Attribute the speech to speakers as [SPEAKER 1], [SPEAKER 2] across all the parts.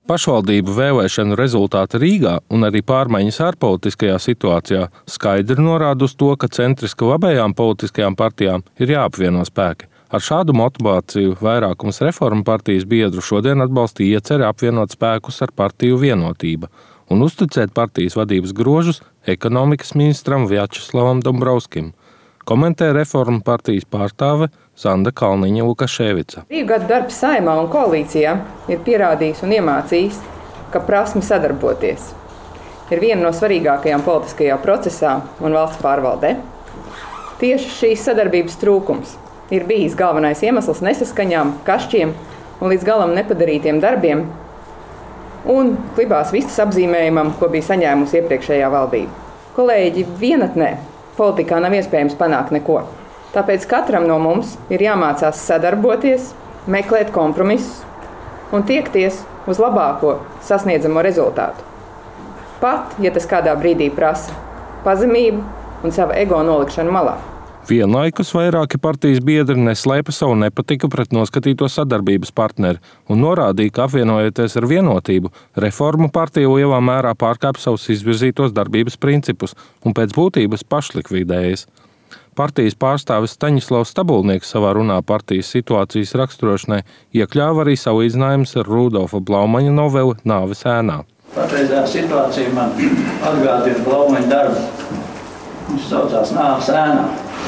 [SPEAKER 1] Pašvaldību vēlēšanu rezultāti Rīgā un arī pārmaiņas ārpolitiskajā situācijā skaidri norāda uz to, ka centriski labējām politiskajām partijām ir jāapvieno spēki. Ar šādu motivāciju vairākums Reformu partijas biedru šodien atbalstīja ieceri apvienot spēkus ar partiju Vienotība un uzticēt partijas vadības grožus ekonomikas ministram Vjačeslavam Dombrovskim, komentē Reformu partijas pārstāve Sanda Kalniņa-Lukaševica.
[SPEAKER 2] 2 gadu darbs Saeimā un koalīcijā ir pierādījis un iemācījis, ka prasme sadarboties ir viena no svarīgākajām politiskajā procesā un valsts pārvaldē. Tieši šīs sadarbības trūkums ir bijis galvenais iemesls nesaskaņām, kašķiem un līdz galam nepadarītiem darbiem un klibās vistas apzīmējumam, ko bija saņēmusi iepriekšējā valdība. Kolēģi, vienatnē politikā nav iespējams panākt neko. Tāpēc katram no mums ir jāmācās sadarboties, meklēt kompromisus un tiekties uz labāko sasniedzamo rezultātu. Pat, ja tas kādā brīdī prasa pazemību un savu ego nolikšanu malā.
[SPEAKER 1] Vienlaikus vairāki partijas biedri neslēpa savu nepatiku pret noskatīto sadarbības partneri un norādīja, ka apvienojoties ar Vienotību, Reformu partija lielā mērā pārkāp savus izvirzītos darbības principus un pēc būtības pašlikvidējas. Partijas pārstāvis Staņislavs Stabulnieks savā runā partijas situācijas raksturošanai iekļāva arī salīdzinājumus ar Rudolfa Blaumaņa noveli Nāves ēnā.
[SPEAKER 3] Patreizējā situācija man atgādina Blaumaņa darbu. Viņš saucās Nāves ēnā.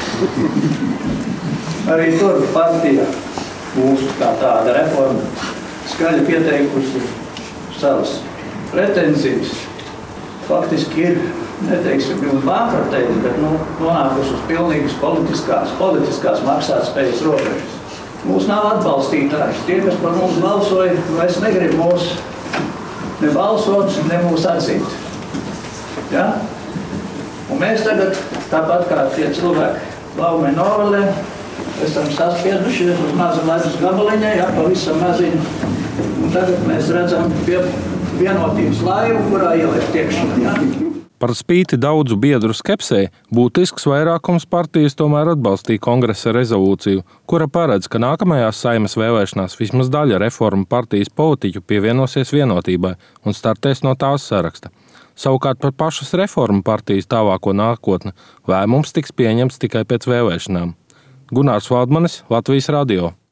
[SPEAKER 3] Arī tur partija, mūsu kā tāda Reforma, skaļi pieteikusi savas pretenzijas. Faktiski ir, neteiksim, bankrotēti, bet nonākusi uz pilnīgas politiskās maksātspējas robežas. Mūs nav atbalstītāji. Tie, kas par mums balsoja, vairs negrib mūs ne balsot, ne mūs atzīt. Ja? Un mēs tagad, tāpat kā tie cilvēki Blaumaņa novelē, esam saspiedušies uz mazu ledus gabaliņai, pavisam maziņu. Un tagad mēs redzam Vienotības laivu, kurā ielikt iekšā. Ja?
[SPEAKER 1] Par spīti daudzu biedru skepsei, būtisks vairākums partijas tomēr atbalstīja kongresa rezolūciju, kura paredz, ka nākamajās Saeimas vēlēšanās vismaz daļa Reformu partijas politiķu pievienosies Vienotībai un startēs no tās saraksta. Savukārt par pašas Reformu partijas tālāko nākotni lēmums tiks pieņemts tikai pēc vēlēšanām. Gunārs Valdmanis, Latvijas radio.